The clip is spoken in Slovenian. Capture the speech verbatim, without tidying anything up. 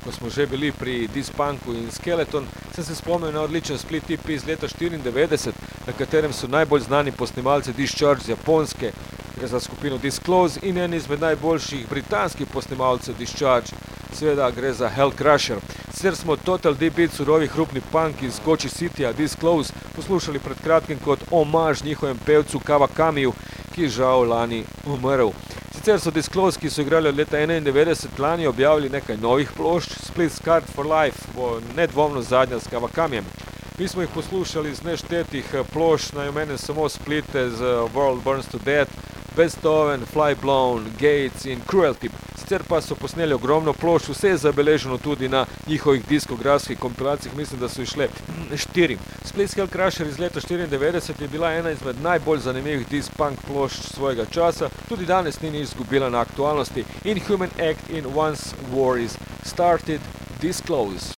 ko smo že bili pri Dispunku in Skeleton, sem se spomnil na odličen Split E P iz leta štiriindevetdeset, na katerem so najbolj znani posnemalci Discharge z Japonske, gre za skupino Disclose, in en izmed najboljših britanskih posnemalcev Discharge, seveda gre za Hell Crusher. Sicer smo Total D-Beat surovi hrupni punk iz Goči Cityja Disclose poslušali pred kratkim kot omaž njihovem pevcu Kawakamiju, ki je žal lani umrl. Sicer so Disclose, ki so igrali od leta enaindevetdeset lani, objavili nekaj novih plošč. Split Scarred for Life bo nedvomno zadnja s Kawakamijem. Mi smo jih poslušali z neštetih plošč, naj omenim samo splite z World Burns to Death, Beethoven, Fly Blown, Gates in Cruelty. Sicer pa so posneli ogromno plošč, vse je zabeleženo tudi na njihovih diskografskih kompilacijah, mislim, da so išle štiri. Split Hell Crusher iz leta štiriindevetdeset je bila ena izmed najbolj zanimivih disk-punk plošč svojega časa, tudi danes ni nič izgubila na aktualnosti. Inhuman Act in Once War is Started, Disclose.